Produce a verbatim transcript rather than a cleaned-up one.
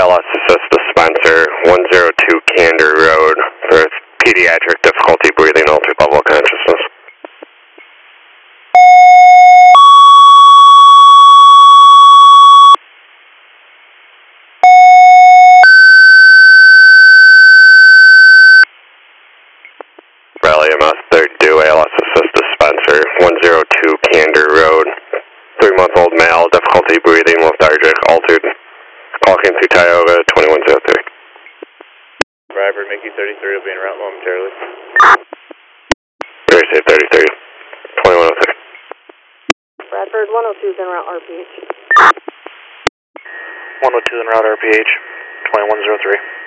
L S assist dispenser, one oh two Candor Road, for pediatric difficulty breathing, altered level of consciousness. Rally M S, third due, A L S assist dispenser, one oh two Candor Road, three-month-old male, difficulty breathing, lethargic, altered. Walking through Tioga, twenty-one oh three. Driver, Mickey thirty-three will be en route momentarily. Very safe, thirty-three. twenty-one oh three. Bradford, one oh two is en route R P H. one oh two en route R P H, twenty-one oh three.